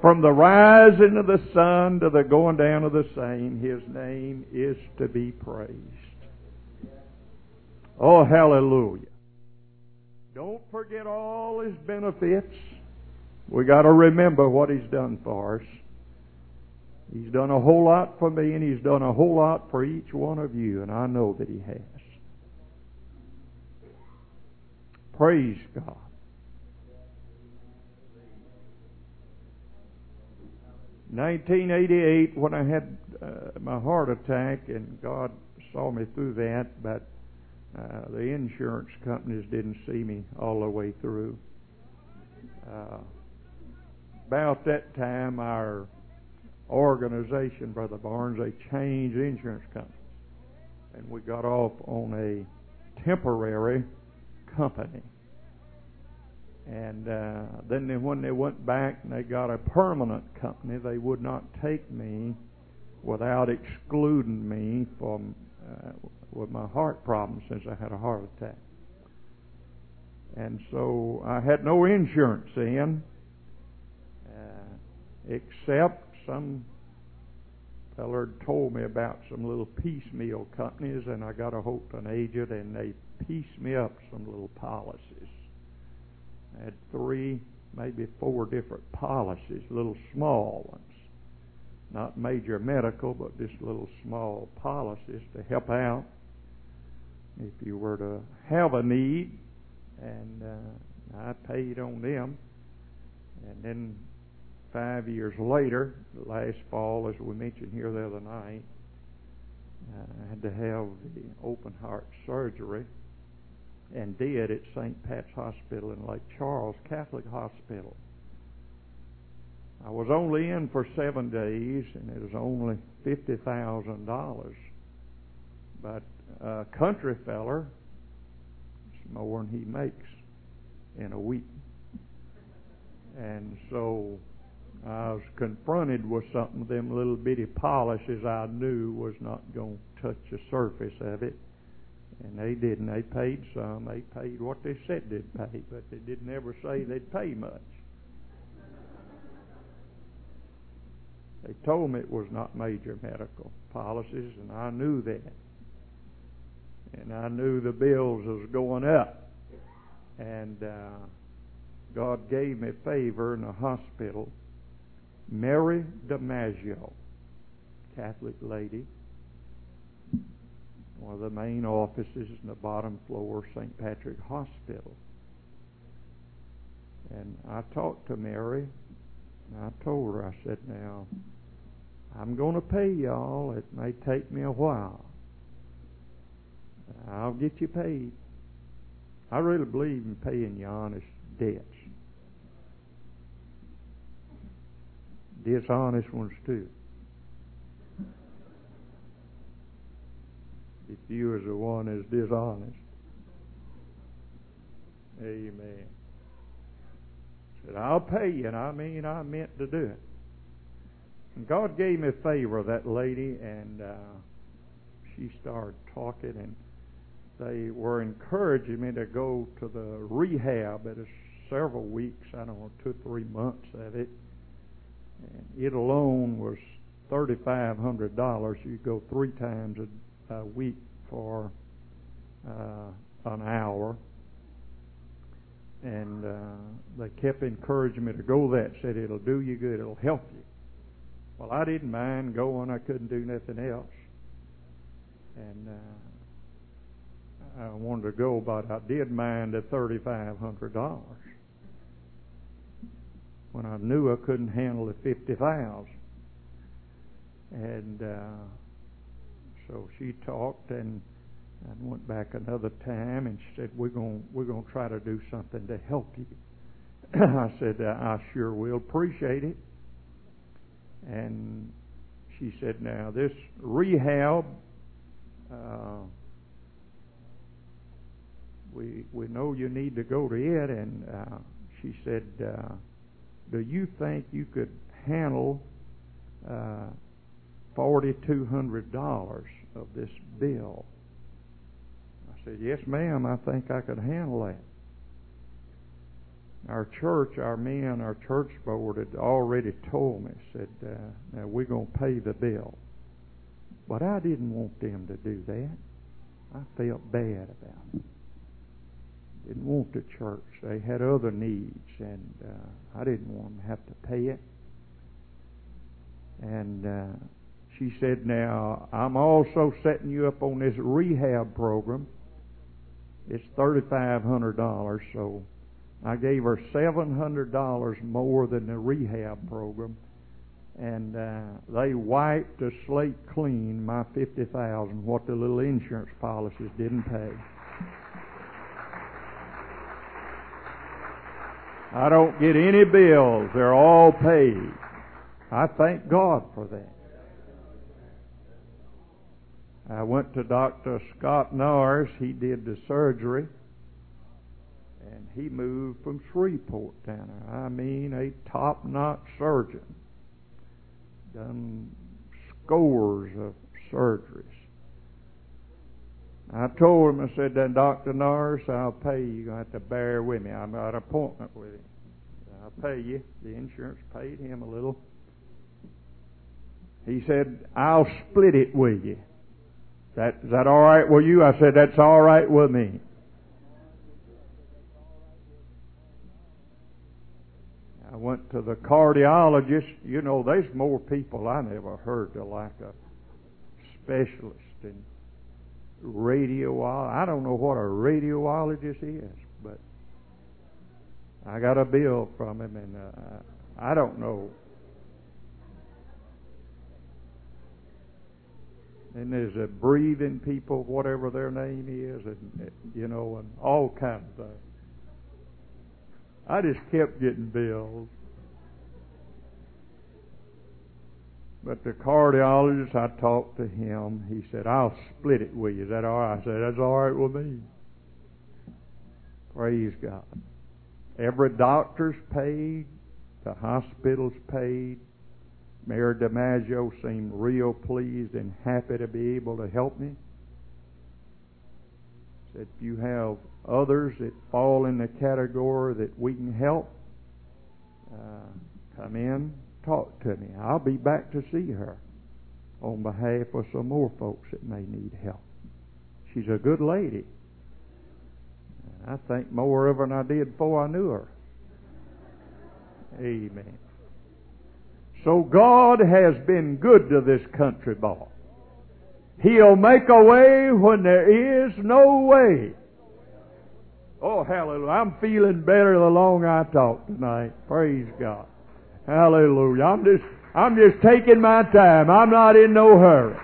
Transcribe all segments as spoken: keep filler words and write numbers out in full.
From the rising of the sun to the going down of the same, His name is to be praised. Oh, hallelujah. Don't forget all His benefits. We got to remember what He's done for us. He's done a whole lot for me, and He's done a whole lot for each one of you, and I know that He has. Praise God. nineteen eighty-eight, when I had uh, my heart attack, and God saw me through that, but uh, the insurance companies didn't see me all the way through. Uh, about that time, our organization, Brother Barnes, they changed insurance companies, and we got off on a temporary company. And uh, then they, when they went back and they got a permanent company, they would not take me without excluding me from uh, with my heart problem, since I had a heart attack. And so I had no insurance in, uh, except some feller told me about some little piecemeal companies, and I got a hold of an agent, and they pieced me up some little policies. I had three, maybe four different policies, little small ones. Not major medical, but just little small policies to help out if you were to have a need. And uh, I paid on them. And then five years later, last fall, as we mentioned here the other night, I had to have the open heart surgery, and did at Saint Pat's Hospital in Lake Charles Catholic Hospital. I was only in for seven days, and it was only fifty thousand dollars. But a country feller, it's more than he makes in a week. And so I was confronted with something, them little bitty policies I knew was not going to touch the surface of it. And they didn't. They paid some. They paid what they said they'd pay, but they didn't ever say they'd pay much. They told me it was not major medical policies, and I knew that. And I knew the bills was going up. And uh, God gave me favor in the hospital. Mary DiMaggio, Catholic lady, one of the main offices in the bottom floor of Saint Patrick Hospital. And I talked to Mary, and I told her, I said, now, I'm going to pay y'all. It may take me a while. I'll get you paid. I really believe in paying you honest debts. Dishonest ones, too. If you is the one that's dishonest. Amen. Said, I'll pay you, and I mean I meant to do it. And God gave me favor of that lady, and uh, she started talking, and they were encouraging me to go to the rehab. It was several weeks, I don't know, two or three months of it. And it alone was thirty-five hundred dollars. You go three times a, a week for uh, an hour. And uh, they kept encouraging me to go that. Said, it'll do you good. It'll help you. Well, I didn't mind going. I couldn't do nothing else. And uh, I wanted to go, but I did mind the thirty-five hundred dollars when I knew I couldn't handle the fifty thousand. And uh, so she talked, and I went back another time, and she said, "We're going, we're going to try to do something to help you." I said, "I sure will. Appreciate it." And she said, "Now this rehab, uh, we we know you need to go to it." And uh, she said, uh, "Do you think you could handle uh, forty-two hundred dollars of this bill?" I said, "Yes, ma'am. I think I could handle that." our church, our men, our church board had already told me, said, uh, now we're going to pay the bill. But I didn't want them to do that. I felt bad about it. Didn't want the church. They had other needs, and uh, I didn't want them to have to pay it. And uh, she said, now, I'm also setting you up on this rehab program. It's thirty-five hundred dollars, so I gave her seven hundred dollars more than the rehab program. And uh, they wiped the slate clean, my fifty thousand dollars, what the little insurance policies didn't pay. I don't get any bills. They're all paid. I thank God for that. I went to Doctor Scott Norris. He did the surgery. And he moved from Shreveport down there. I mean, a top-notch surgeon. Done scores of surgeries. I told him, I said, then Doctor Norris, I'll pay you. You're going to have to bear with me. I've got an appointment with him. I'll pay you. The insurance paid him a little. He said, I'll split it with you. That, is that all right with you? I said, that's all right with me. I went to the cardiologist. You know, there's more people I never heard of, like a specialist in radio. I don't know what a radiologist is, but I got a bill from him, and uh, I don't know. And there's a breathing people, whatever their name is, and you know, and all kinds of things. I just kept getting bills. But the cardiologist, I talked to him. He said, I'll split it with you. Is that all right? I said, that's all right with me. Praise God. Every doctor's paid. The hospital's paid. Mayor DiMaggio seemed real pleased and happy to be able to help me. Said, if you have others that fall in the category that we can help, uh, come in, talk to me. I'll be back to see her on behalf of some more folks that may need help. She's a good lady. I think more of her than I did before I knew her. Amen. So God has been good to this country, boy. He'll make a way when there is no way. Oh, hallelujah. I'm feeling better the longer I talk tonight. Praise God. Hallelujah. I'm just, I'm just taking my time. I'm not in no hurry.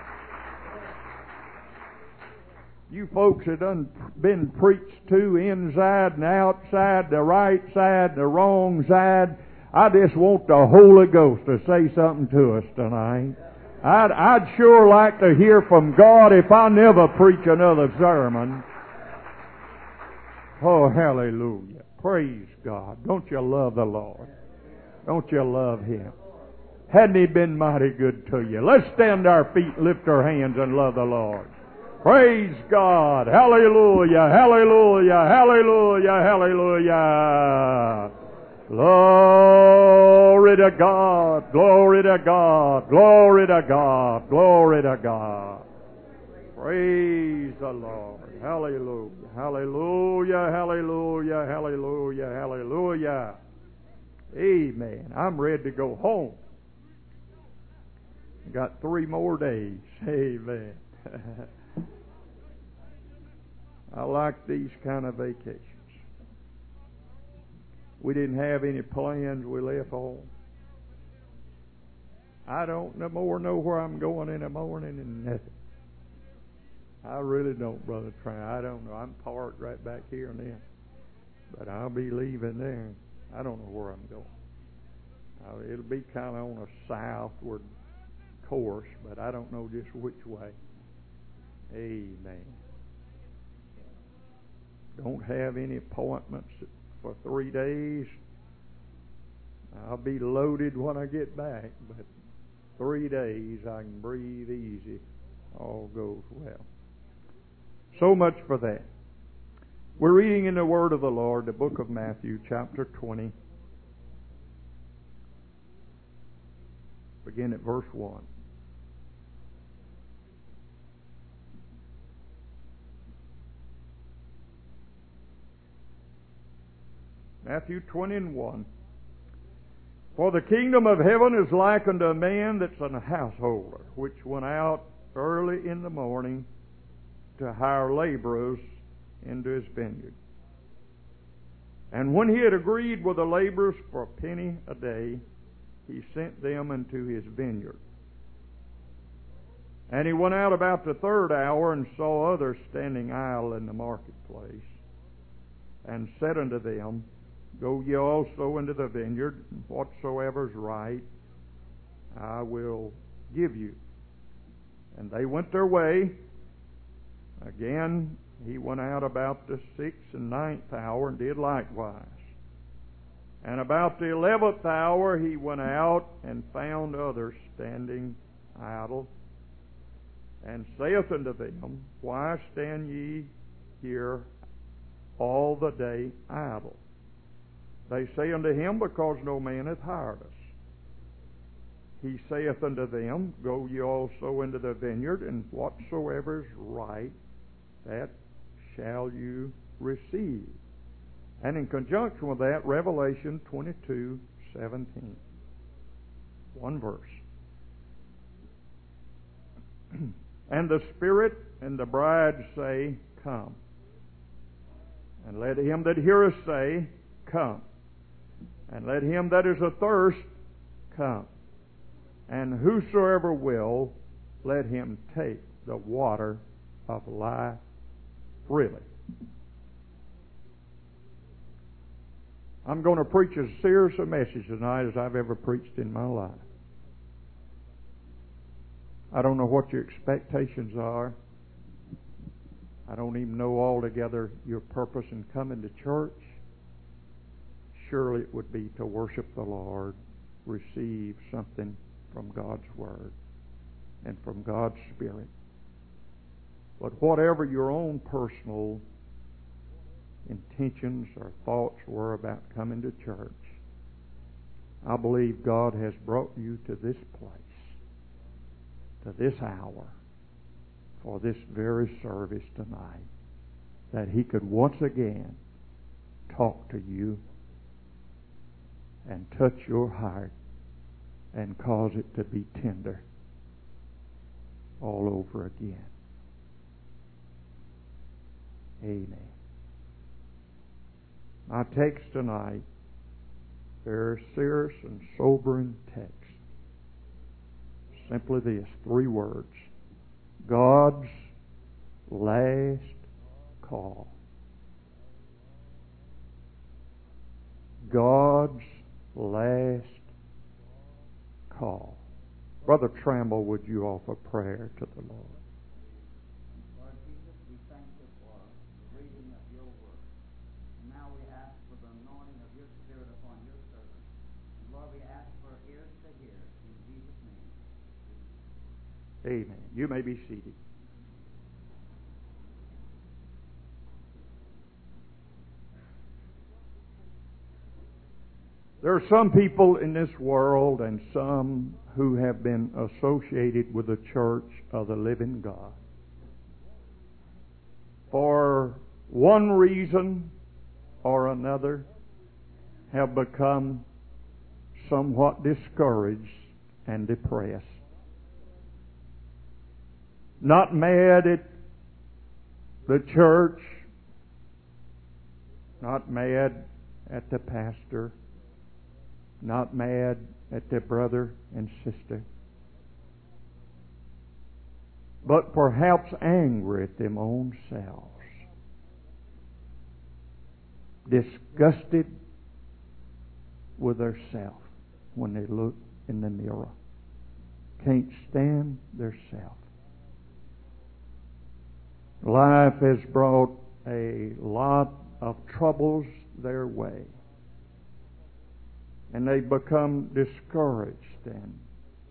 You folks have done been preached to inside and outside, the right side, the wrong side. I just want the Holy Ghost to say something to us tonight. I'd, I'd sure like to hear from God if I never preach another sermon. Oh, hallelujah. Praise God. Don't you love the Lord? Don't you love Him? Hadn't He been mighty good to you? Let's stand our feet, lift our hands, and love the Lord. Praise God. Hallelujah, hallelujah, hallelujah, hallelujah. Glory to God, glory to God, glory to God, glory to God. Praise the Lord. Hallelujah, hallelujah, hallelujah, hallelujah, hallelujah. Amen. I'm ready to go home. I got three more days. Amen. I like these kind of vacations. We didn't have any plans. We left home. I don't no more know where I'm going in the morning and nothing. I really don't, Brother Trent. I don't know. I'm parked right back here and then. But I'll be leaving there. I don't know where I'm going. Uh, it'll be kind of on a southward course, but I don't know just which way. Amen. Don't have any appointments for three days. I'll be loaded when I get back, but three days I can breathe easy. All goes well. So much for that. We're reading in the Word of the Lord, the book of Matthew, chapter twenty. Begin at verse one. Matthew twenty and one. For the kingdom of heaven is like unto a man that's an householder, which went out early in the morning to hire laborers into his vineyard. And when he had agreed with the laborers for a penny a day, he sent them into his vineyard. And he went out about the third hour and saw others standing idle in the marketplace, and said unto them, Go ye also into the vineyard, and whatsoever is right, I will give you. And they went their way. Again, he went out about the sixth and ninth hour, and did likewise. And about the eleventh hour he went out, and found others standing idle, and saith unto them, Why stand ye here all the day idle? They say unto him, Because no man hath hired us. He saith unto them, Go ye also into the vineyard, and whatsoever is right, that shall you receive. And in conjunction with that, Revelation twenty-two seventeen. One verse. And the Spirit and the bride say, Come. And let him that heareth say, Come. And let him that is athirst come. And whosoever will, let him take the water of life freely. I'm going to preach as serious a message tonight as I've ever preached in my life. I don't know what your expectations are. I don't even know altogether your purpose in coming to church. Surely it would be to worship the Lord, receive something from God's Word and from God's Spirit. But whatever your own personal intentions or thoughts were about coming to church, I believe God has brought you to this place, to this hour, for this very service tonight, that He could once again talk to you and touch your heart and cause it to be tender all over again. Amen. My text tonight, very serious and sobering text. Simply this, three words. God's last call. God's last call. Brother Tramble, would you offer prayer to the Lord? Lord Jesus, we thank you for the reading of your word. And now we ask for the anointing of your Spirit upon your servant. And Lord, we ask for ears to hear. In Jesus' name. Amen. You may be seated. There are some people in this world and some who have been associated with the church of the living God. For one reason or another have become somewhat discouraged and depressed. Not mad at the church, not mad at the pastor, not mad at their brother and sister, but perhaps angry at them own selves, disgusted with theirself when they look in the mirror, can't stand theirself. Life has brought a lot of troubles their way, and they become discouraged. And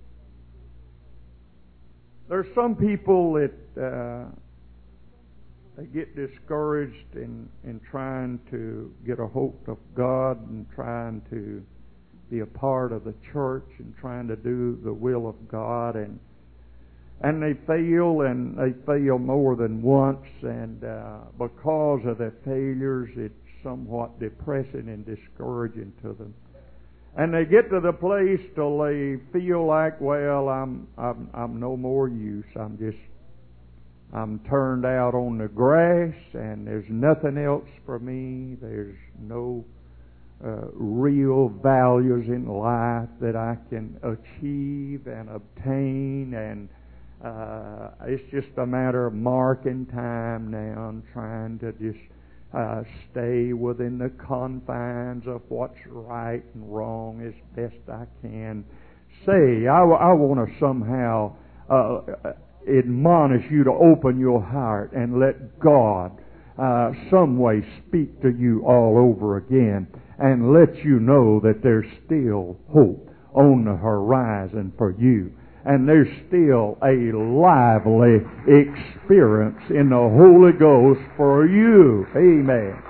there's some people that uh, they get discouraged in, in trying to get a hold of God and trying to be a part of the church and trying to do the will of God, and and they fail, and they fail more than once, and uh, because of their failures, it's somewhat depressing and discouraging to them. And they get to the place till they feel like, well, I'm I'm I'm no more use. I'm just I'm turned out on the grass, and there's nothing else for me. There's no uh, real values in life that I can achieve and obtain, and uh, it's just a matter of marking time now and trying to just uh, stay within the confines of what's right and wrong as best I can. Say, I, I want to somehow uh, admonish you to open your heart and let God uh, some way speak to you all over again and let you know that there's still hope on the horizon for you. And there's still a lively experience in the Holy Ghost for you. Amen.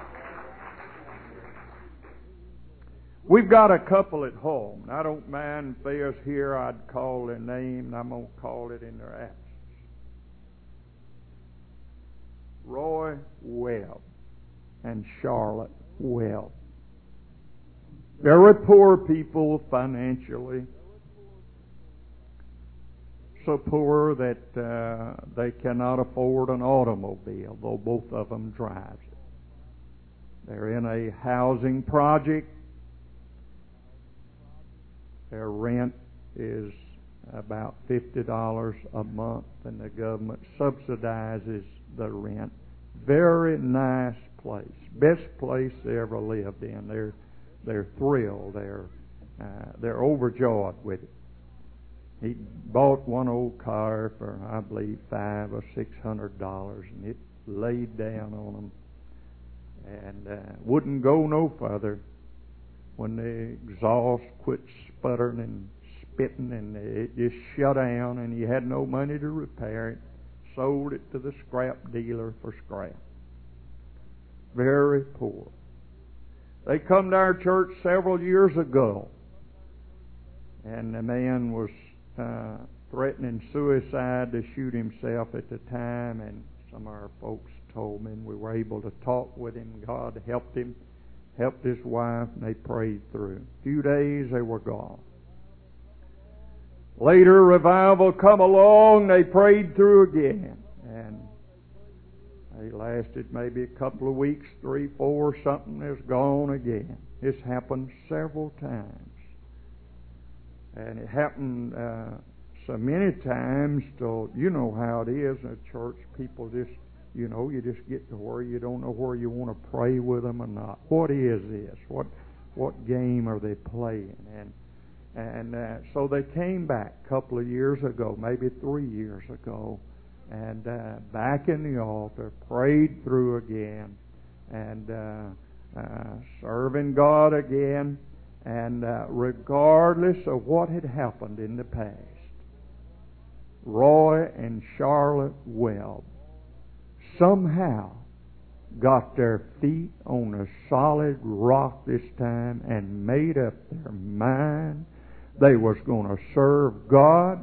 We've got a couple at home. I don't mind if they're here. I'd call their name, and I'm going to call it in their absence. Roy Webb and Charlotte Webb. Very poor people financially. So poor that uh, they cannot afford an automobile, though both of them drive it. They're in a housing project. Their rent is about fifty dollars a month, and the government subsidizes the rent. Very nice place. Best place they ever lived in. They're they're thrilled. They're uh, they're overjoyed with it. He bought one old car for, I believe, five or six hundred dollars, and it laid down on him and uh, wouldn't go no further. When the exhaust quit sputtering and spitting, and it just shut down, and he had no money to repair it, sold it to the scrap dealer for scrap. Very poor. They come to our church several years ago, and the man was Uh, threatening suicide to shoot himself at the time, and some of our folks told me, and we were able to talk with him. God helped him, helped his wife, and they prayed through. A few days, they were gone. Later, revival come along, they prayed through again, and they lasted maybe a couple of weeks, three, four, something is gone again. This happened several times. And it happened uh, so many times till, you know how it is in a church. People just, you know, you just get to where you don't know where you want to pray with them or not. What is this? What what game are they playing? And and uh, so they came back a couple of years ago, maybe three years ago, and uh, back in the altar, prayed through again, and uh, uh, serving God again. And uh, regardless of what had happened in the past, Roy and Charlotte Webb somehow got their feet on a solid rock this time and made up their mind they was going to serve God.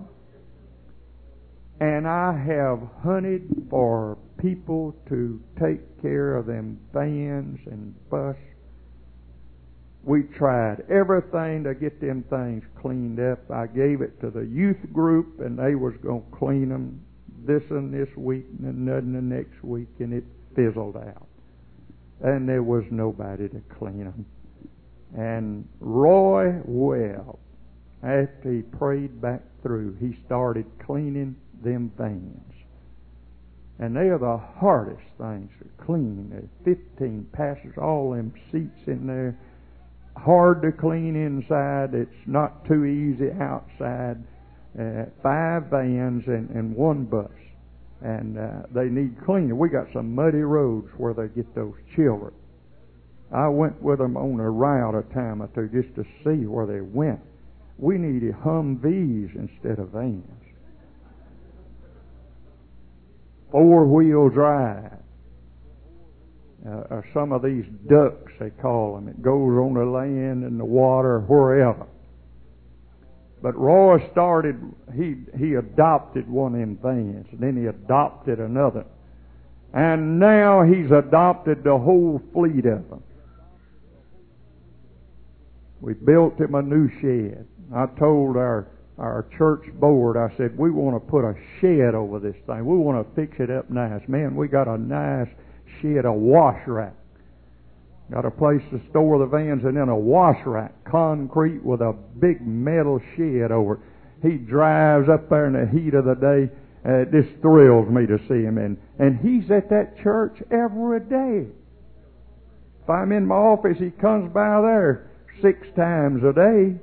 And I have hunted for people to take care of them vans and bus. We tried everything to get them things cleaned up. I gave it to the youth group, and they was going to clean them this and this week and another the next week, and it fizzled out. And there was nobody to clean them. And Roy Webb, after he prayed back through, he started cleaning them vans. And they are the hardest things to clean. There's fifteen passengers, all them seats in there. Hard to clean inside. It's not too easy outside. Uh, five vans and, and one bus. And uh, they need cleaning. We got some muddy roads where they get those children. I went with them on a route a time or two just to see where they went. We needed Humvees instead of vans. Four-wheel drive. uh, or some of these ducks, they call them. It goes on the land and the water, wherever. But Roy started, he he adopted one of them vans, and then he adopted another. And now he's adopted the whole fleet of them. We built him a new shed. I told our, our church board, I said, we want to put a shed over this thing. We want to fix it up nice. Man, we got a nice shed, a wash rack. Got a place to store the vans, and then a wash rack, concrete with a big metal shed over it. He drives up there in the heat of the day. Uh, it just thrills me to see him. And, and he's at that church every day. If I'm in my office, he comes by there six times a day.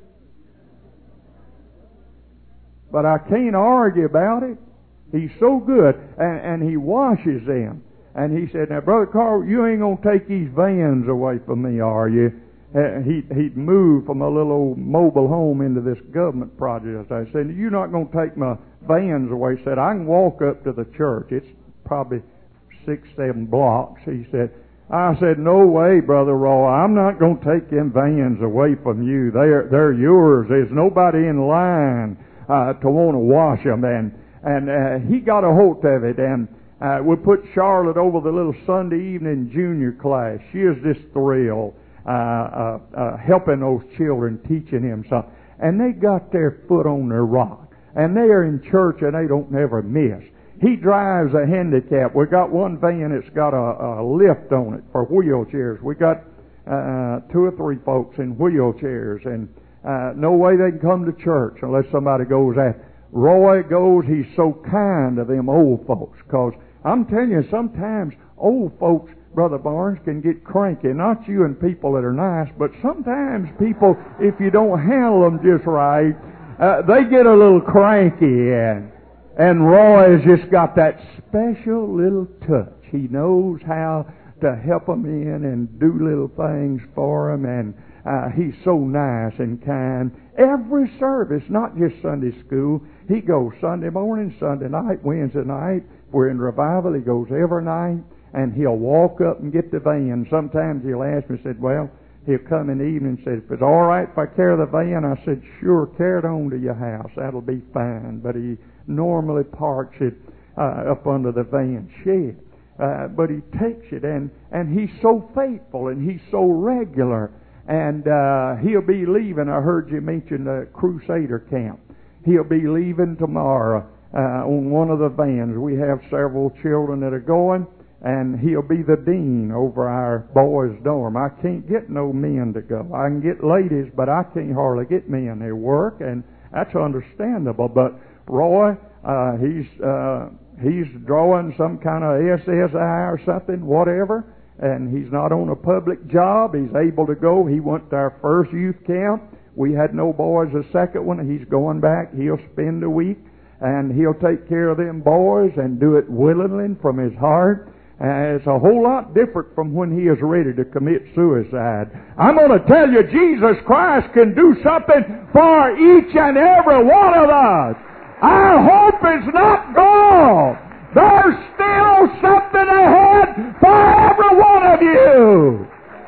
But I can't argue about it. He's so good. And, and he washes them. And he said, now, Brother Carl, you ain't going to take these vans away from me, are you? Uh, he, he'd moved from a little old mobile home into this government project. I said, you're not going to take my vans away. He said, I can walk up to the church. It's probably six, seven blocks. He said, I said, no way, Brother Roy. I'm not going to take them vans away from you. They're, they're yours. There's nobody in line uh, to want to wash them. And, and uh, he got a hold of it. And Uh, we put Charlotte over the little Sunday evening junior class. She is just thrilled uh, uh, uh, helping those children, teaching him something. And they got their foot on their rock. And they are in church and they don't never miss. He drives a handicap. We got one van that's got a, a lift on it for wheelchairs. We got uh, two or three folks in wheelchairs. And uh, no way they can come to church unless somebody goes after. Roy goes, he's so kind to them old folks, because I'm telling you, sometimes old folks, Brother Barnes, can get cranky. Not you and people that are nice, but sometimes people, if you don't handle them just right, uh, they get a little cranky. And, and Roy has just got that special little touch. He knows how to help them in and do little things for them, and uh, he's so nice and kind. Every service, not just Sunday school. He goes Sunday morning, Sunday night, Wednesday night. We're in revival. He goes every night, and he'll walk up and get the van. Sometimes he'll ask me, said, well, he'll come in the evening and say, if it's all right if I carry the van, I said, sure, carry it on to your house. That'll be fine. But he normally parks it uh, up under the van shed. Uh, but he takes it, and, and he's so faithful, and he's so regular. And uh, he'll be leaving. I heard you mention the Crusader camp. He'll be leaving tomorrow uh, on one of the vans. We have several children that are going, and he'll be the dean over our boys' dorm. I can't get no men to go. I can get ladies, but I can't hardly get men. They work, and that's understandable. But Roy, uh, he's uh, he's drawing some kind of S S I or something, whatever. And he's not on a public job. He's able to go. He went to our first youth camp. We had no boys the second one. He's going back. He'll spend a week, and he'll take care of them boys and do it willingly from his heart. Uh, it's a whole lot different from when he is ready to commit suicide. I'm going to tell you, Jesus Christ can do something for each and every one of us. Our hope is not gone. There's still something ahead for every one of you.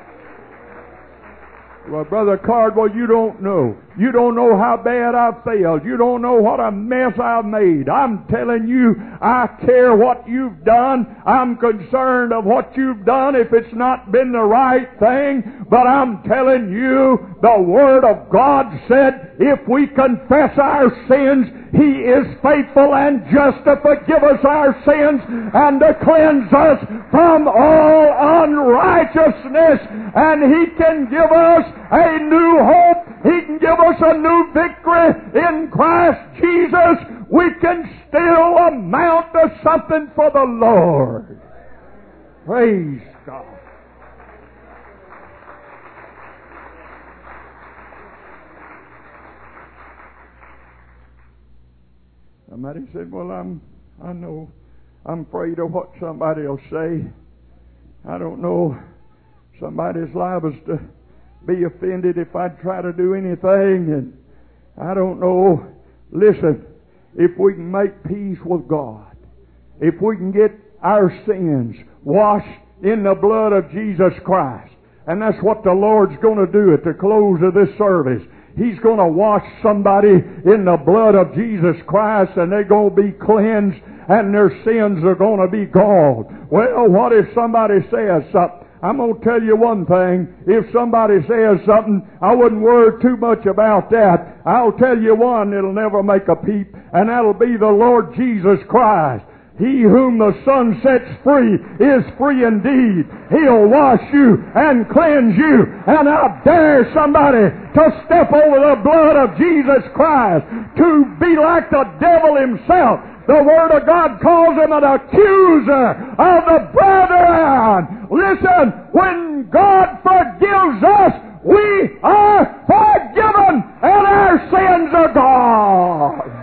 Well, Brother Cardwell, you don't know. You don't know how bad I've failed. You don't know what a mess I've made. I'm telling you, I care what you've done. I'm concerned of what you've done if it's not been the right thing. But I'm telling you, the Word of God said, if we confess our sins, He is faithful and just to forgive us our sins and to cleanse us from all unrighteousness. And He can give us a new hope. He can give us a new victory in Christ Jesus. We can still amount to something for the Lord. Praise God. Somebody said, well, I'm, I know, I'm afraid of what somebody will say. I don't know, somebody's liable to be offended if I try to do anything, and I don't know. Listen, if we can make peace with God, if we can get our sins washed in the blood of Jesus Christ. And that's what the Lord's going to do at the close of this service. He's going to wash somebody in the blood of Jesus Christ, and they're going to be cleansed, and their sins are going to be gone. Well, what if somebody says something? I'm going to tell you one thing. If somebody says something, I wouldn't worry too much about that. I'll tell you one that'll never make a peep, and that'll be the Lord Jesus Christ. He whom the Son sets free is free indeed. He'll wash you and cleanse you. And I dare somebody to step over the blood of Jesus Christ to be like the devil himself. The Word of God calls him an accuser of the brethren. Listen, when God forgives us, we are forgiven and our sins are gone.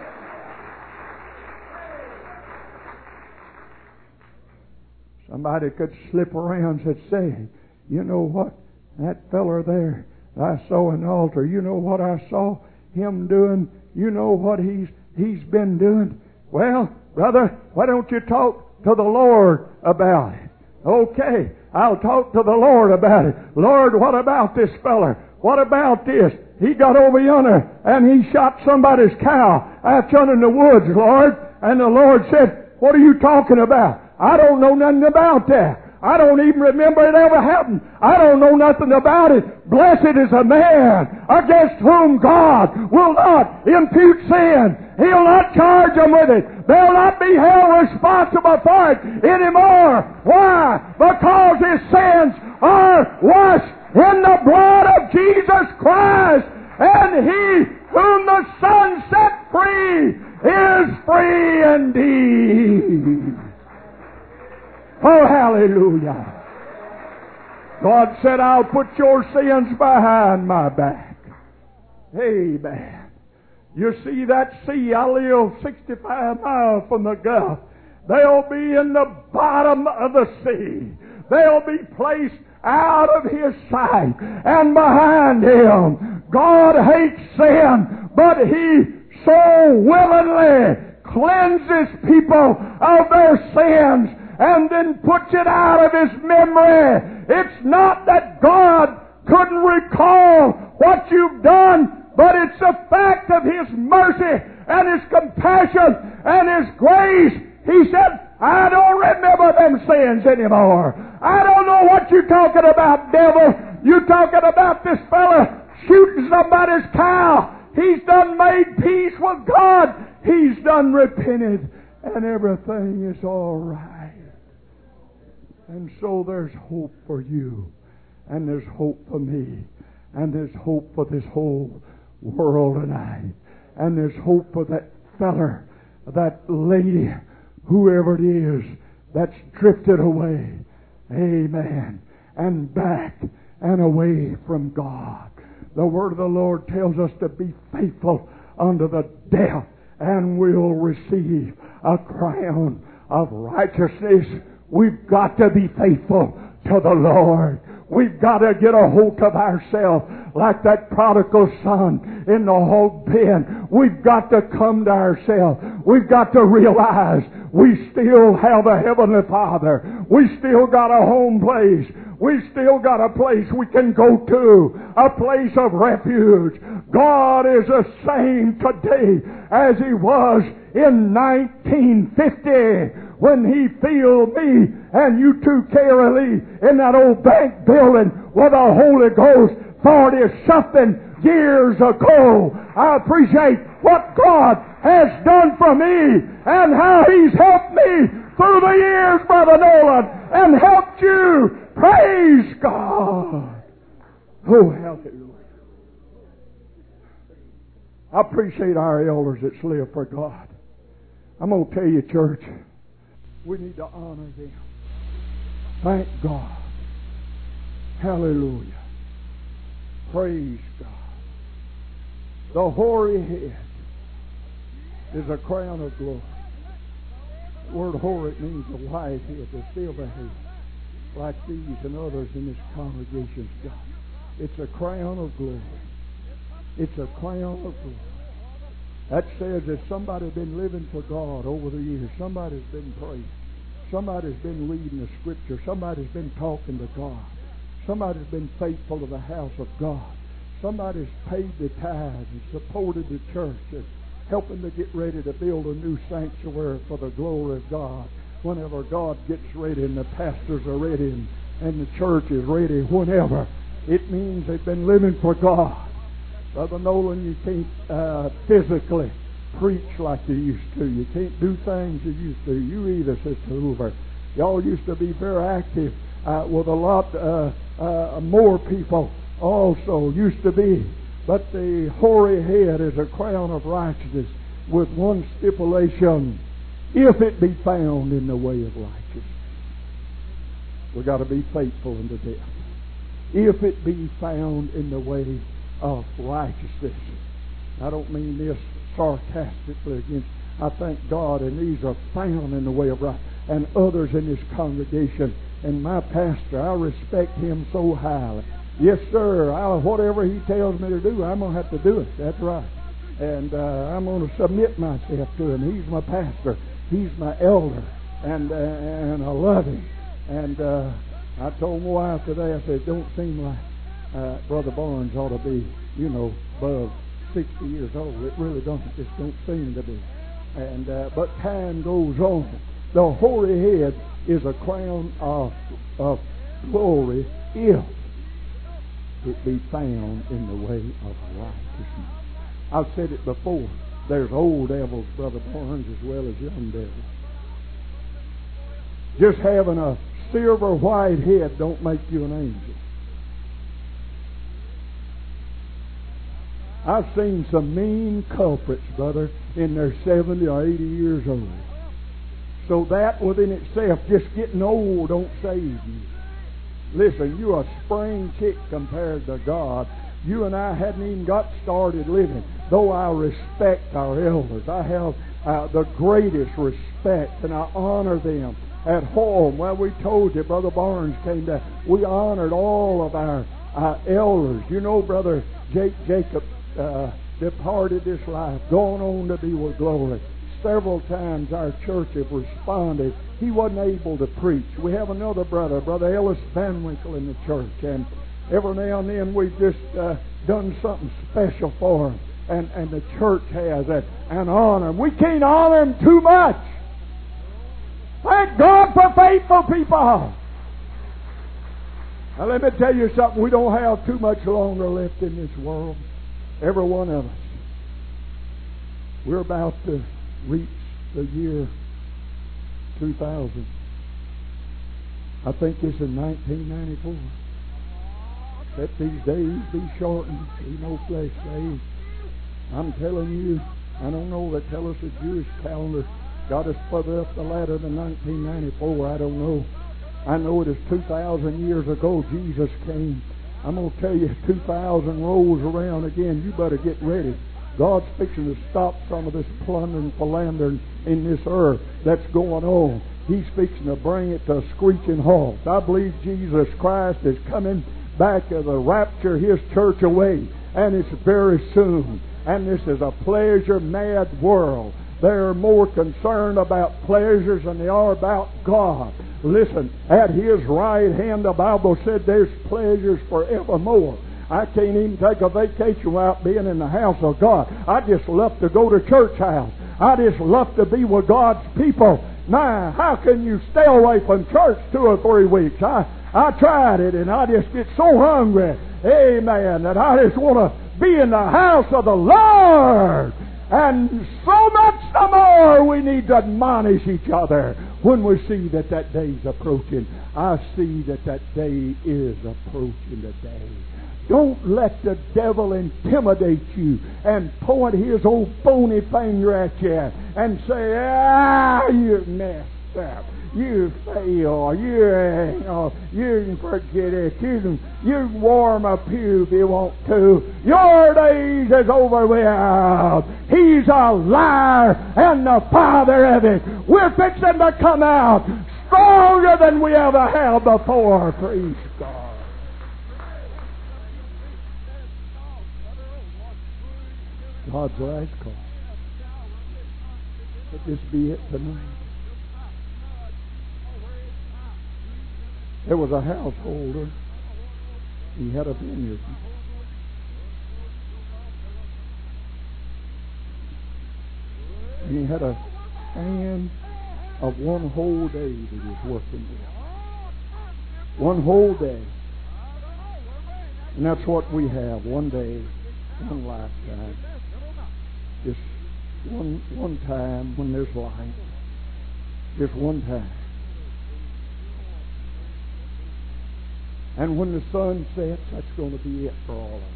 Somebody could slip around and say, you know what, that feller there I saw in the altar, you know what I saw him doing, you know what he's he's been doing. Well, brother, why don't you talk to the Lord about it? Okay, I'll talk to the Lord about it. Lord, what about this feller? What about this? He got over yonder and he shot somebody's cow out yonder in the woods, Lord. And the Lord said, what are you talking about? I don't know nothing about that. I don't even remember it ever happened. I don't know nothing about it. Blessed is a man against whom God will not impute sin. He'll not charge them with it. They'll not be held responsible for it anymore. Why? Because his sins are washed in the blood of Jesus Christ. And he whom the Son set free is free indeed. Oh, hallelujah. God said, I'll put your sins behind my back. Amen. You see that sea, I live sixty-five miles from the Gulf. They'll be in the bottom of the sea. They'll be placed out of His sight and behind Him. God hates sin, but He so willingly cleanses people of their sins and then puts it out of His memory. It's not that God couldn't recall what you've done, but it's the fact of His mercy and His compassion and His grace. He said, I don't remember them sins anymore. I don't know what you're talking about, devil. You're talking about this fella shooting somebody's cow. He's done made peace with God. He's done repented, and everything is all right. And so there's hope for you, and there's hope for me, and there's hope for this whole world tonight, and there's hope for that feller, that lady, whoever it is that's drifted away, amen, and back and away from God. The Word of the Lord tells us to be faithful unto the death, and we'll receive a crown of righteousness. We've got to be faithful to the Lord. We've got to get a hold of ourselves like that prodigal son in the hog pen. We've got to come to ourselves. We've got to realize we still have a Heavenly Father. We still got a home place. We still got a place we can go to, a place of refuge. God is the same today as He was in nineteen fifty when He filled me and you too, Carol Lee, in that old bank building with the Holy Ghost forty-something years ago. I appreciate what God has done for me and how He's helped me through the years, Brother Nolan, and helped you. Praise God. Oh, hallelujah. I appreciate our elders that live for God. I'm going to tell you, church, we need to honor them. Thank God. Hallelujah. Praise God. The hoary head is a crown of glory. The word hoary means a white head, a silver head, like these and others in this congregation's got. It's a crown of glory. It's a crown of glory. That says that somebody's been living for God over the years. Somebody's been praying. Somebody's been reading the Scripture. Somebody's been talking to God. Somebody's been faithful to the house of God. Somebody's paid the tithes and supported the church and helping to get ready to build a new sanctuary for the glory of God. Whenever God gets ready and the pastors are ready and, and the church is ready, whenever, it means they've been living for God. Brother Nolan, you can't uh, physically preach like you used to. You can't do things you used to. You either, Sister Hoover. Y'all used to be very active uh, with a lot uh, uh, more people also used to be. But the hoary head is a crown of righteousness with one stipulation: if it be found in the way of righteousness. We've got to be faithful unto death. If it be found in the way of righteousness. I don't mean this sarcastically against. I thank God, and these are found in the way of righteousness. And others in this congregation. And my pastor, I respect him so highly. Yes, sir. I, whatever he tells me to do, I'm going to have to do it. That's right. And uh, I'm going to submit myself to him. He's my pastor. He's my elder. And uh, and I love him. And uh, I told my wife today, I said, don't seem like uh, Brother Barnes ought to be, you know, above sixty years old. It really don't. It just don't seem to be. And uh, but time goes on. The hoary head is a crown of, of glory if it be found in the way of righteousness. I've said it before. There's old devils, Brother Barnes, as well as young devils. Just having a silver white head don't make you an angel. I've seen some mean culprits, brother, in their seventy or eighty years old. So that within itself, just getting old don't save you. Listen, you're a spring chick compared to God. You and I hadn't even got started living. Though I respect our elders, I have uh, the greatest respect, and I honor them. At home, well, we told you, Brother Barnes came down. We honored all of our uh, elders. You know, Brother Jake Jacob uh, departed this life, gone on to be with glory. Several times our church have responded. He wasn't able to preach. We have another brother, Brother Ellis Van Winkle, in the church, and every now and then we've just uh, done something special for him, and, and the church has a, an honor. We can't honor him too much. Thank God for faithful people. Now let me tell you something. We don't have too much longer left in this world. Every one of us. We're about to reach the year two thousand. I think it's in nineteen ninety-four. Let these days be shortened, be no flesh days. I'm telling you, I don't know, they tell us the Jewish calendar got us further up the ladder than nineteen ninety-four. I don't know. I know it is two thousand years ago Jesus came. I'm going to tell you, two thousand rolls around again. You better get ready. God's fixing to stop some of this plundering, philandering in this earth that's going on. He's fixing to bring it to a screeching halt. I believe Jesus Christ is coming back to the rapture His church away. And it's very soon. And this is a pleasure-mad world. They're more concerned about pleasures than they are about God. Listen, at His right hand, the Bible said there's pleasures forevermore. I can't even take a vacation without being in the house of God. I just love to go to church house. I just love to be with God's people. Now, how can you stay away from church two or three weeks? I, I tried it, and I just get so hungry, amen, that I just want to be in the house of the Lord. And so much the more we need to admonish each other when we see that that day is approaching. I see that that day is approaching today. Don't let the devil intimidate you and point his old bony finger at you and say, ah, you messed up. You fail. You, you, know, you can forget it. You can, you can warm a pew if you want to. Your days is over with. He's a liar and the father of it. We're fixing to come out stronger than we ever have before. Praise God. God's last call. Let this be it tonight. There was a householder. He had a vineyard. And he had a span of one whole day that he was working with. One whole day. And that's what we have. One day, one lifetime. Just one one time when there's light. Just one time. And when the sun sets, that's going to be it for all of us.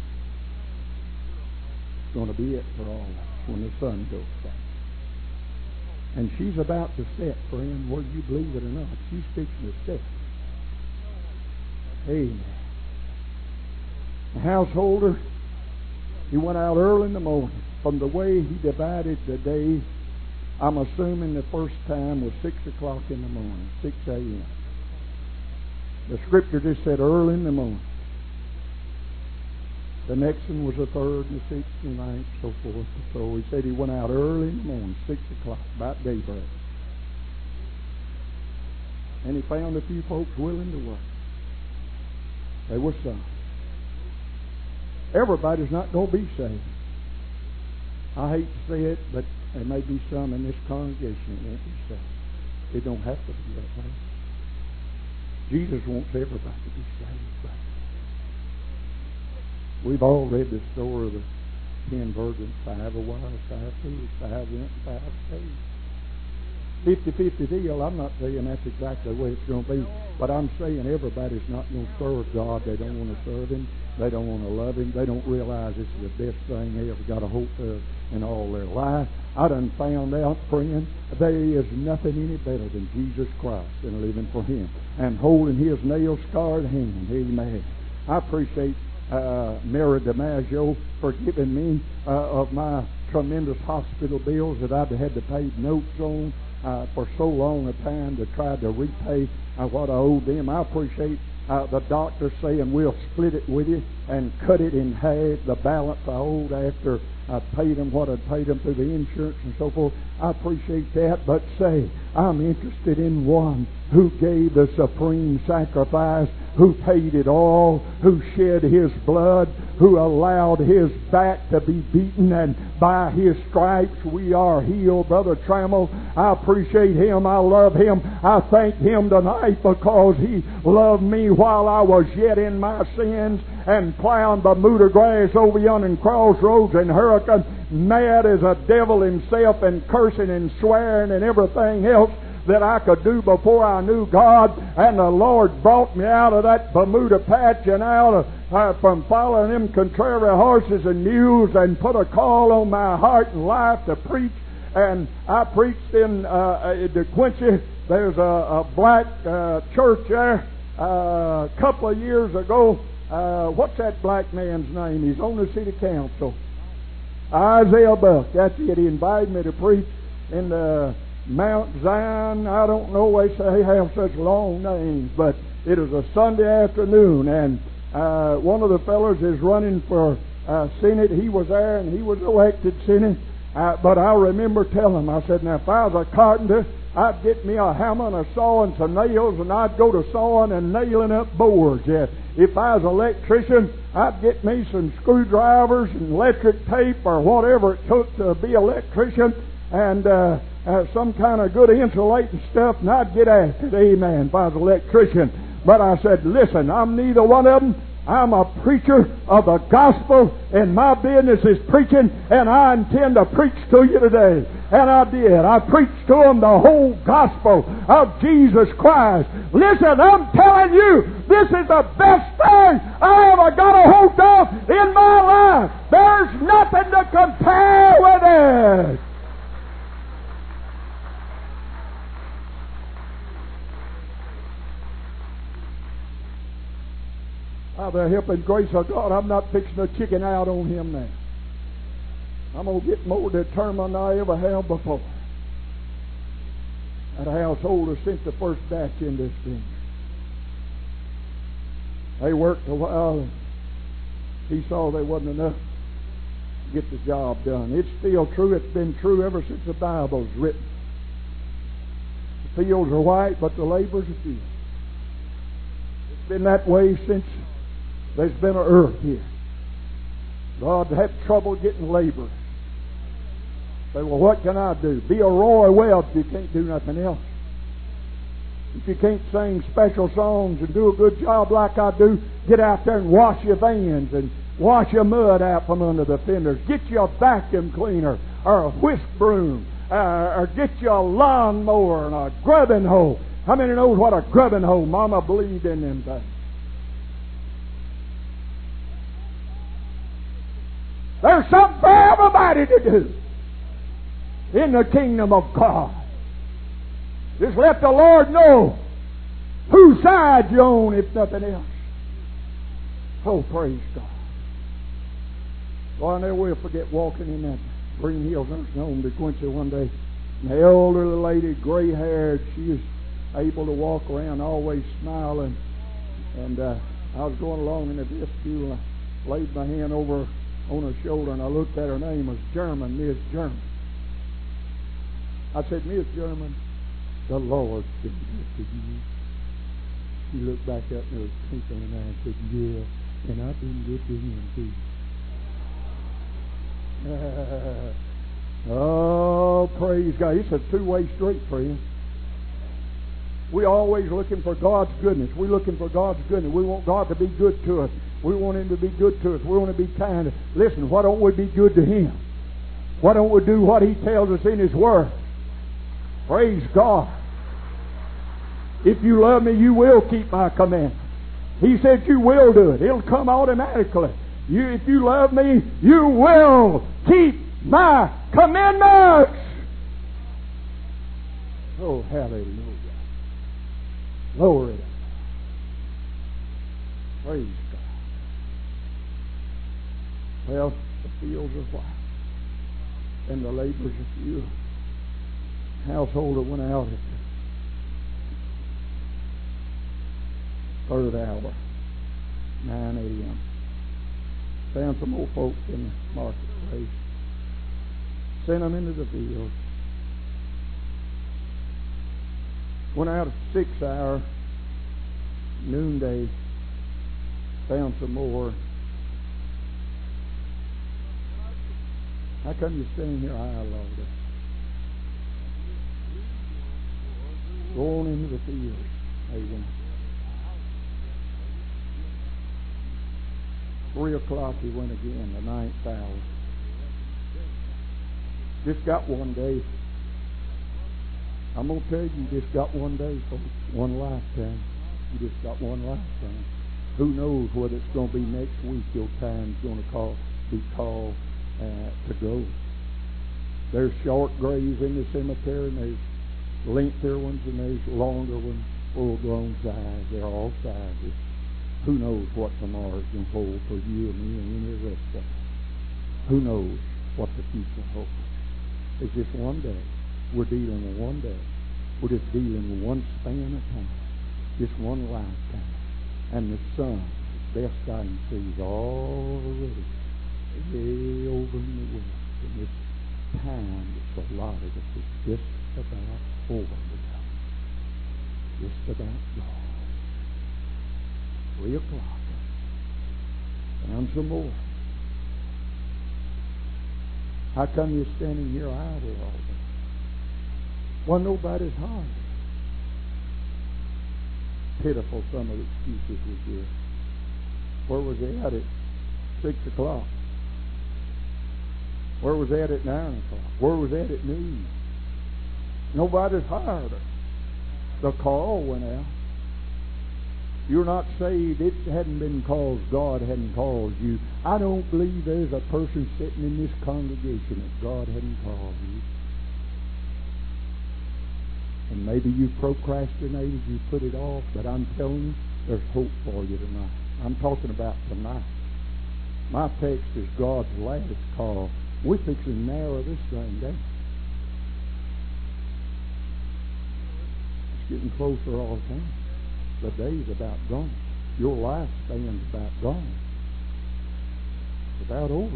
It's going to be it for all of us when the sun goes down. And she's about to set, friend, whether you believe it or not. She's fixing to set. Amen. The householder, he went out early in the morning. From the way he divided the day, I'm assuming the first time was six o'clock in the morning, six a.m. The scripture just said early in the morning. The next one was the third and the sixth and the ninth, so forth. So he said he went out early in the morning, six o'clock, about daybreak. And he found a few folks willing to work. There were some. Everybody's not going to be saved. I hate to say it, but there may be some in this congregation that won't be saved. It don't have to be that way. Jesus wants everybody to be saved. But we've all read the story of the ten virgins. Five were wise, five foolish, five went, five stayed. fifty-fifty deal. I'm not saying that's exactly the way it's going to be, but I'm saying everybody's not going to serve God. They don't want to serve Him. They don't want to love Him. They don't realize this is the best thing they ever got a hope of in all their life. I done found out, friend, there is nothing any better than Jesus Christ and living for Him and holding His nail-scarred hand. Amen. I appreciate uh, Mary DiMaggio for giving me uh, of my tremendous hospital bills that I've had to pay notes on uh, for so long a time to try to repay uh, what I owed them. I appreciate Uh, the doctor saying we'll split it with you and cut it in half, the balance I owed after I paid them what I paid them through the insurance and so forth. I appreciate that, but say, I'm interested in one who gave the supreme sacrifice, who paid it all, who shed His blood, who allowed His back to be beaten, and by His stripes we are healed. Brother Trammell, I appreciate Him. I love Him. I thank Him tonight because He loved me while I was yet in my sins and plowing Bermuda grass over yonder in Crossroads and Hurricane, mad as a devil himself and cursing and swearing and everything else that I could do before I knew God. And the Lord brought me out of that Bermuda patch and out of, uh, from following them contrary horses and mules, and put a call on my heart and life to preach. And I preached in uh, De Quincy. There's a, a black uh, church there uh, a couple of years ago. Uh, what's that black man's name? He's on the city council. Isaiah Buck. That's it. He invited me to preach in the Mount Zion. I don't know, they say they have such long names, but it was a Sunday afternoon, and uh, one of the fellows is running for uh, Senate. He was there, and he was elected Senate. Uh, but I remember telling him, I said, now if I was a carpenter, I'd get me a hammer and a saw and some nails, and I'd go to sawing and nailing up boards. Yeah. If I was an electrician, I'd get me some screwdrivers and electric tape or whatever it took to be an electrician, and uh, uh, some kind of good insulating stuff, and I'd get after it. Amen. If I was an electrician. But I said, listen, I'm neither one of them. I'm a preacher of the gospel, and my business is preaching, and I intend to preach to you today. And I did. I preached to them the whole gospel of Jesus Christ. Listen, I'm telling you, this is the best thing I ever got a hold of in my life. There's nothing to compare with it. By the help and grace of God, I'm not fixing to chicken out on Him now. I'm going to get more determined than I ever have before. That householder sent the first batch in this thing. They worked a while. He saw there wasn't enough to get the job done. It's still true. It's been true ever since the Bible's written. The fields are white, but the laborers are few. been that way since there's been an earth here. God had trouble getting laborers. Say, well, what can I do? Be a Roy Welch if you can't do nothing else. If you can't sing special songs and do a good job like I do, get out there and wash your vans and wash your mud out from under the fenders. Get you a vacuum cleaner or a whisk broom, uh, or get you a lawnmower and a grubbing hoe. How many knows what a grubbing hoe? Mama believed in them things. There's something for everybody to do in the kingdom of God. Just let the Lord know whose side you on, if nothing else. Oh, praise God. Well, I never will forget walking in that Green Hills nursing home to Quincy one day. An elderly lady, gray-haired, she was able to walk around, always smiling. And uh, I was going along in the vestibule, and I laid my hand over on her shoulder, and I looked at her name was German, Miss German. I said, Miss German, the Lord's been good to you. She looked back up and there was a twinkle in her eye and said, yeah, and I've been good to him too. Oh, praise God. It's a two-way street, friends. We're always looking for God's goodness. We're looking for God's goodness. We want God to be good to us. We want Him to be good to us. We want to be kind. Listen, why don't we be good to Him? Why don't we do what He tells us in His Word? Praise God. If you love me, you will keep my commandments. He said you will do it. It'll come automatically. You, if you love me, you will keep my commandments. Oh, hallelujah. Glory to God. Praise God. Well, the fields are white, and the laborers are few. Householder went out at the third hour, nine a.m. Found some old folks in the marketplace. Sent them into the field. Went out at six hour, noonday. Found some more. How come you're standing here idle all day? Go on into the field. Amen. Three o'clock he went again, the ninth hour. Just got one day. I'm going to tell you, you just got one day, folks. One lifetime. You just got one lifetime. Who knows whether it's going to be next week your time's going to call, be called uh, to go. There's short graves in the cemetery, and there's lengthier ones, and there's longer ones, full-grown size. They're all sizes. Who knows what tomorrow's going to hold for you and me and any of the rest of us? Who knows what the future holds? It's just one day. We're dealing with one day. We're just dealing with one span of time. Just one lifetime. And the sun, best I can see, is already way over in the west. And this time that's allotted us is just about over now. Just about gone. Three o'clock. Found some more. How come you're standing here idle all day? Well, nobody's hard. Pitiful some of the excuses we give. Where was they at at six o'clock? Where was that at nine o'clock? Where was that at noon? Nobody's hired her. The call went out. You're not saved. It hadn't been because God hadn't called you. I don't believe there's a person sitting in this congregation that God hadn't called you. And maybe you procrastinated, you put it off, but I'm telling you, there's hope for you tonight. I'm talking about tonight. My text is God's last call. We're fixing to narrow this thing down. It's getting closer all the time. The day's about gone. Your lifespan's about gone. It's about over.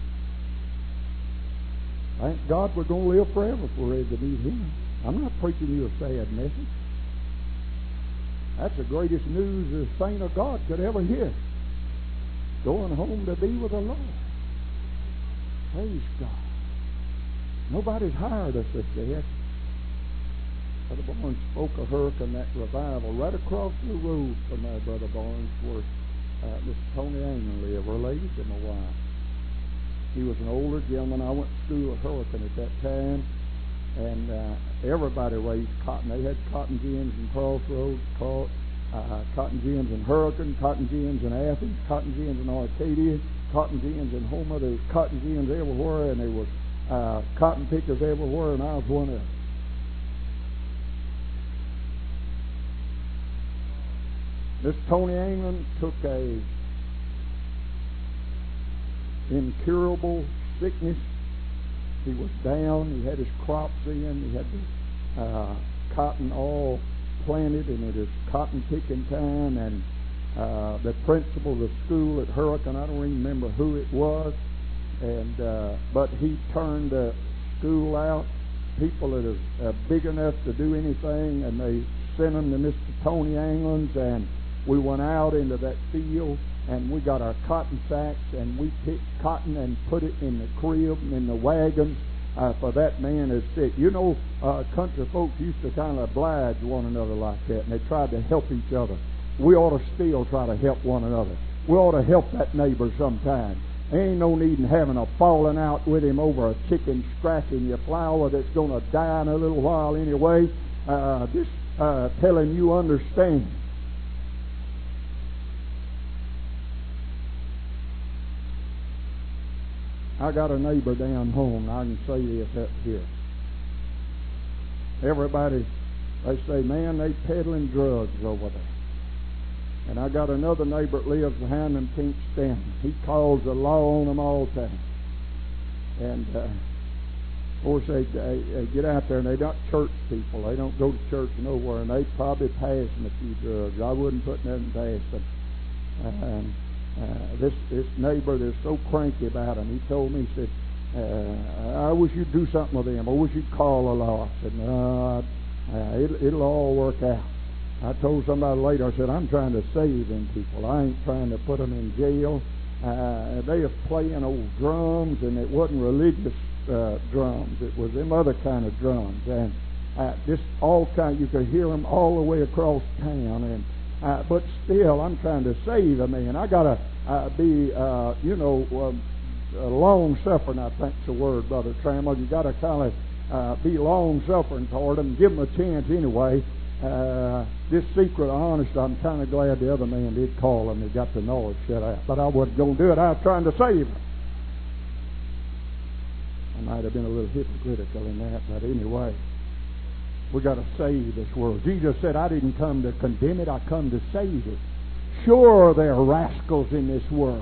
Thank God we're going to live forever if we're ready to meet Him. I'm not preaching you a sad message. That's the greatest news a saint of God could ever hear. Going home to be with the Lord. Praise God. Nobody's hired us, they said. Brother Barnes spoke of Hurricane, that revival, right across the road from there, Brother Barnes, where uh, Mister Tony Anglin lived, related to my wife. He was an older gentleman. I went to school at Hurricane at that time, and uh, everybody raised cotton. They had cotton gins in Crossroads, caught, uh, cotton gins in Hurricane, cotton gins in Athens, cotton gins in Arcadia, cotton gins in Homer. There was cotton gins everywhere, and there was uh, cotton pickers everywhere, and I was one of them. This Tony Anglin took a incurable sickness. He was down. He had his crops in. He had the uh, cotton all planted, and it is cotton picking time. And uh, the principal of the school at Hurricane, I don't even remember who it was, and uh, but he turned the school out. People that are uh, big enough to do anything, and they sent them to Mister Tony Anglin's, and we went out into that field, and we got our cotton sacks, and we picked cotton and put it in the crib and in the wagon uh, for that man that's sick. You know, uh, country folks used to kind of oblige one another like that, and they tried to help each other. We ought to still try to help one another. We ought to help that neighbor sometime. There ain't no need in having a falling out with him over a chicken scratching your flour that's going to die in a little while anyway. Uh, just uh, tell him you understand. I got a neighbor down home, and I can say this up here. Everybody, they say, man, they peddling drugs over there. And I got another neighbor that lives behind them pink stems. He calls the law on them all the time. And, uh, of course, they, they, they get out there, and they're not church people. They don't go to church nowhere, and they probably passing a few drugs. I wouldn't put nothing past them. Um, Uh, this this neighbor that's so cranky about him, he told me, he said, uh, I wish you'd do something with him. I wish you'd call the law. I said, no, uh, it, it'll all work out. I told somebody later, I said, I'm trying to save them people. I ain't trying to put them in jail. Uh, they are playing old drums, and it wasn't religious uh, drums. It was them other kind of drums. And uh, just all kind, you could hear them all the way across town. And Uh, but still, I'm trying to save a man. I gotta uh, be, uh, you know, um, uh, long-suffering, I think's the word, Brother Trammell. You gotta kind of uh, be long-suffering toward them, give them a chance anyway. Uh, this secret of honesty, I'm kind of glad the other man did call him and got the knowledge shut out. But I wasn't going to do it. I was trying to save him. I might have been a little hypocritical in that, but anyway. We got to save this world. Jesus said, I didn't come to condemn it, I come to save it. Sure, there are rascals in this world.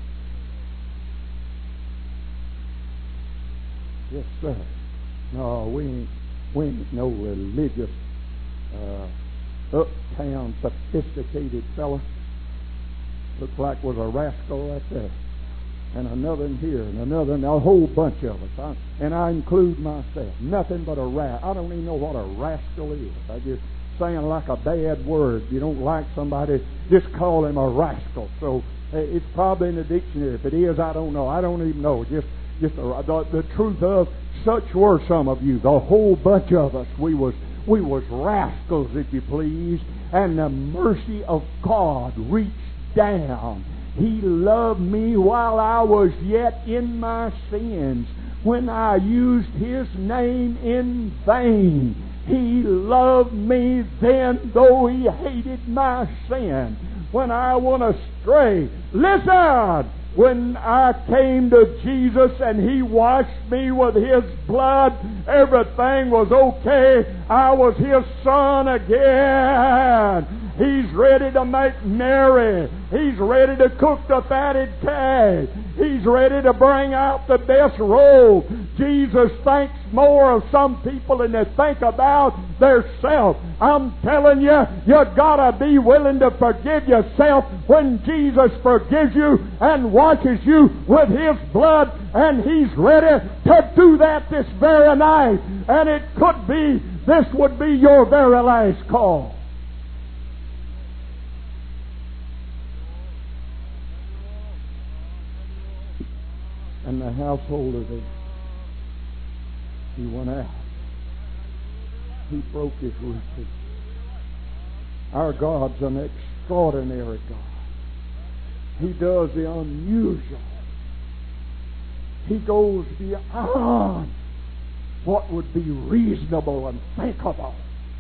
Yes, sir. No, we ain't, we ain't no religious, uh, uptown, sophisticated fella. Looks like was a rascal right there. And another in here, and another, and a whole bunch of us. I, and I include myself. Nothing but a rat. I don't even know what a rascal is. I just saying like a bad word. You don't like somebody, just call him a rascal. So it's probably in the dictionary. If it is, I don't know. I don't even know. Just, just a, the, the truth of such were some of you. The whole bunch of us. We was, we was rascals, if you please. And the mercy of God reached down. He loved me while I was yet in my sins. When I used His name in vain, He loved me then, though He hated my sin. When I went astray, listen! When I came to Jesus and He washed me with His blood, everything was okay. I was His son again. He's ready to make merry. He's ready to cook the fatted calf. He's ready to bring out the best robe. Jesus thinks more of some people than they think about theirself. I'm telling you, you gotta be willing to forgive yourself when Jesus forgives you and washes you with His blood, and He's ready to do that this very night. And it could be, this would be your very last call. household of Ahab. He went out. He broke his routine. Our God's an extraordinary God. He does the unusual. He goes beyond what would be reasonable and thinkable.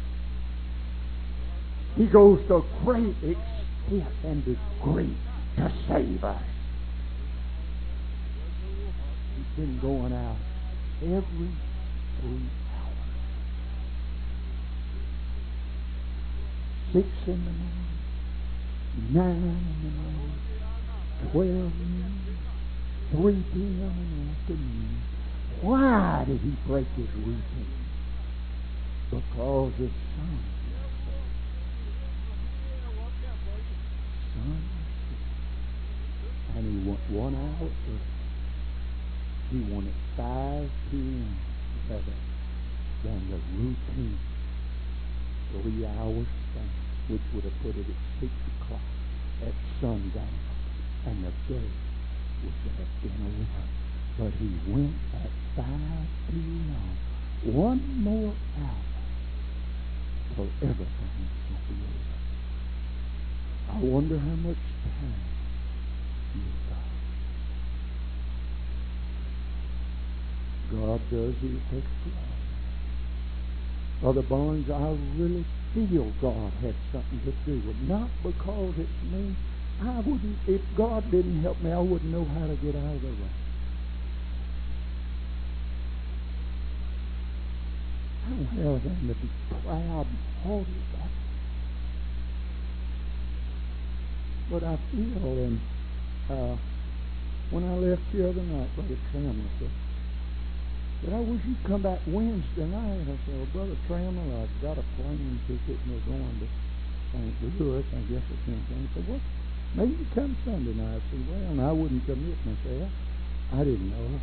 He goes to great extent and degree to save us. He's been going out every three hours. Six in the morning, nine in the morning, twelve noon, three p.m. in the afternoon. Why did he break his routine? Because the sun was set. Sun was set. And he went one hour early. He won at five p.m. better than the routine three hours stand, which would have put it at six o'clock at sundown, and the day would have been over. But he went at five p.m. one more hour till everything would be over. I wonder how much time you've got. God does his extraordinary. Brother Barnes, I really feel God had something to do with it. Not because it's me. I wouldn't, if God didn't help me, I wouldn't know how to get out of the way. I don't have them to be proud and haughty about it. But I feel, and uh, when I left the other night, Brother Trammell said, But I wish you'd come back Wednesday night. I said, well, Brother Trammell, I've got a plane ticket and we're going to Saint Louis. I guess it's in He said, well, maybe you come Sunday night. I said, well, and I wouldn't commit myself. I didn't know.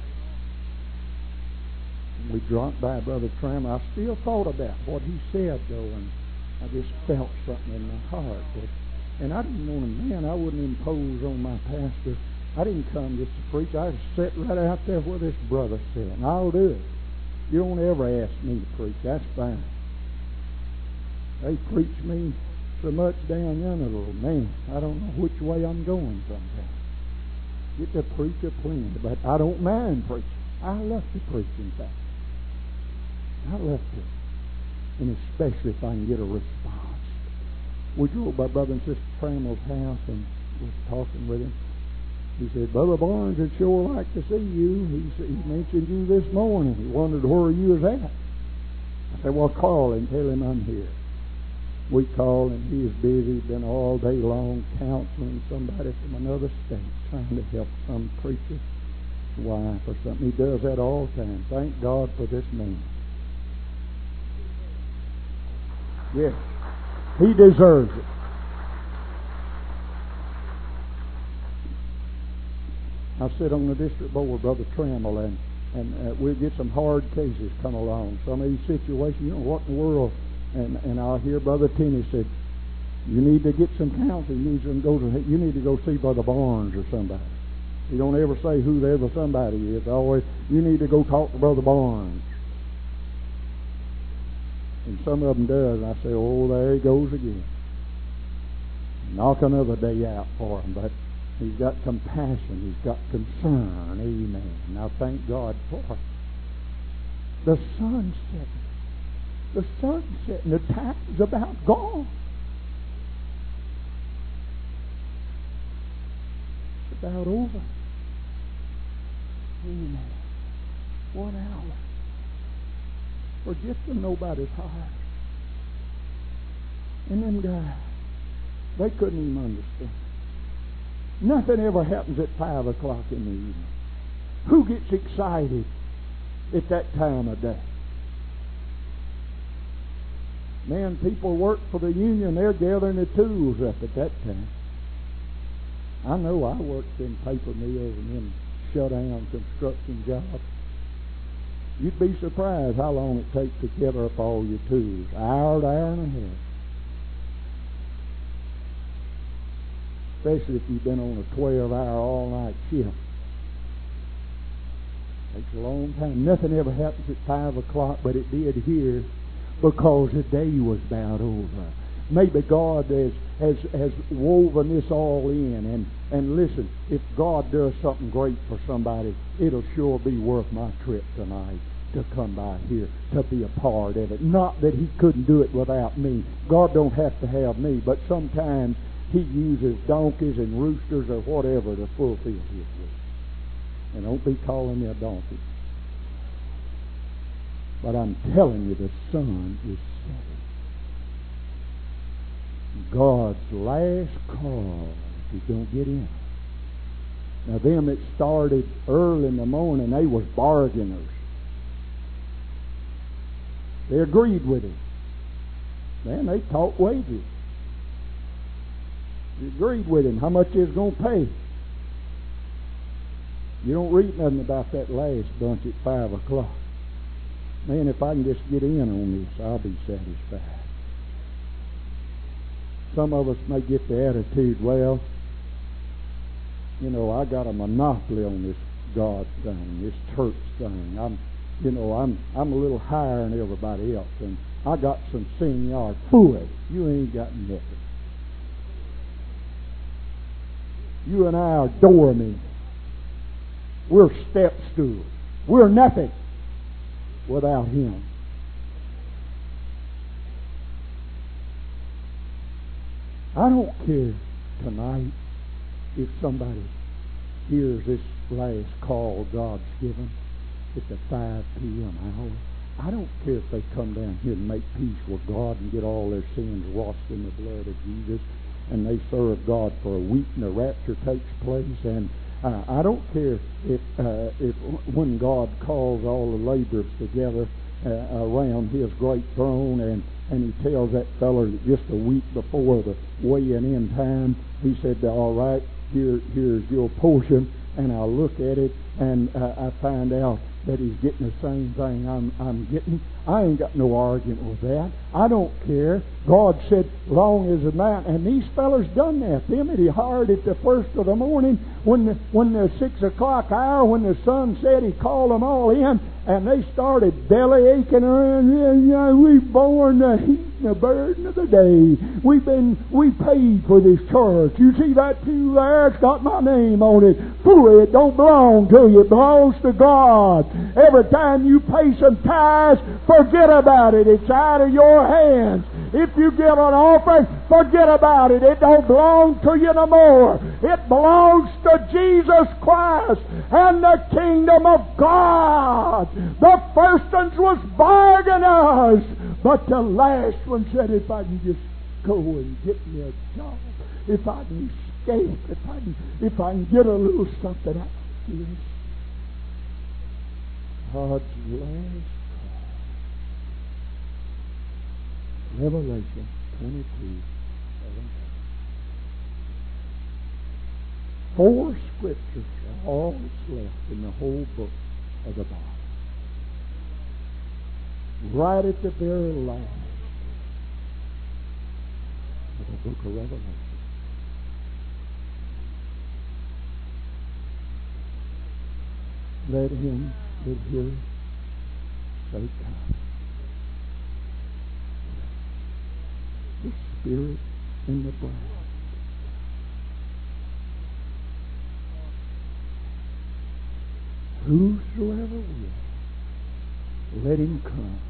And we dropped by Brother Trammell. I still thought about what he said, though, and I just felt something in my heart. But, and I didn't want to, man, I wouldn't impose on my pastor. I didn't come just to preach. I just sat right out there where this brother sat, and I'll do it. You don't ever ask me to preach. That's fine. They preach me so much down yonder, little man. I don't know which way I'm going sometimes. Get to preach a plenty, but I don't mind preaching. I love to preach, in fact. I love to. And especially if I can get a response. We drove by Brother and Sister Trammell's house and was talking with him. He said, Brother Barnes would sure like to see you. He said, he mentioned you this morning. He wondered where you was at. I said, well, call and tell him I'm here. We called, and he was busy. He'd been all day long counseling somebody from another state, trying to help some preacher's wife or something. He does that all the time. Thank God for this man. Yes, he deserves it. I sit on the district board with Brother Trammell, and, and uh, we'll get some hard cases come along. Some of these situations, you know, what in the world? And and I'll hear Brother Tenney said, you need to get some counsel. You need to go to. You need to go see Brother Barnes or somebody. You don't ever say who the ever somebody is. Always, you need to go talk to Brother Barnes. And some of them does. And I say, oh, there he goes again. Knock another day out for him, but he's got compassion. He's got concern. Amen. Now thank God for it. The sun's setting. The sun's setting. The time's about gone. It's about over. Amen. One hour. For just to nobody's heart. And them guys, they couldn't even understand. Nothing ever happens at five o'clock in the evening. Who gets excited at that time of day? Man, people work for the union. They're gathering the tools up at that time. I know I worked in paper mills and in shut-down construction jobs. You'd be surprised how long it takes to gather up all your tools. Hour to hour and a half. Especially if you've been on a twelve-hour all-night shift. Takes a long time. Nothing ever happens at five o'clock, but it did here because the day was about over. Maybe God has, has, has woven this all in. And, and listen, if God does something great for somebody, it'll sure be worth my trip tonight to come by here, to be a part of it. Not that He couldn't do it without me. God don't have to have me, but sometimes He uses donkeys and roosters or whatever to fulfill His will. And don't be calling me a donkey. But I'm telling you, the sun is setting. God's last call if you don't get in. Now them that started early in the morning, they was bargainers. They agreed with him. Then they talked wages. They agreed with him how much he was going to pay. You don't read nothing about that last bunch at five o'clock. Man, if I can just get in on this, I'll be satisfied. Some of us may get the attitude, well, you know, I got a monopoly on this God thing, this church thing. I'm, you know, I'm I'm a little higher than everybody else, and I got some seniority. Fool, you ain't got nothing. You and I are doormen. We're step stools. We're nothing without Him. I don't care tonight if somebody hears this last call God's given at the five p.m. hour. I don't care if they come down here and make peace with God and get all their sins washed in the blood of Jesus, and they serve God for a week and the rapture takes place. And uh, I don't care if uh, if when God calls all the laborers together uh, around His great throne, and and He tells that feller that just a week before the weighing in time, He said, all right, here here's your portion, and I'll look at it, and uh, I find out that he's getting the same thing I'm I'm getting. I ain't got no argument with that. I don't care. God said, long as a man, and these fellas done that. Them that He hired at the first of the morning, when the when the six o'clock hour, when the sun set, He called them all in, and they started belly aching around. Yeah, yeah, we've borne the heat and the burden of the day. We've been we paid for this church. You see that pew there? It's got my name on it. Fool, it don't belong to you. It belongs to God. Every time you pay some tithes, forget about it. It's out of your hands. If you give an offering, forget about it. It don't belong to you no more. It belongs to Jesus Christ and the kingdom of God. The first ones was bargainers, but the last one said, if I can just go and get me a job, if I can escape, if I can, if I can get a little something out of this. God's last call. Revelation twenty-two, seventeen. Four scriptures are all that's left in the whole book of the Bible. Right at the very last of the book of Revelation. Let him that heareth say, come. The Spirit and the bride. Whosoever will, let him come.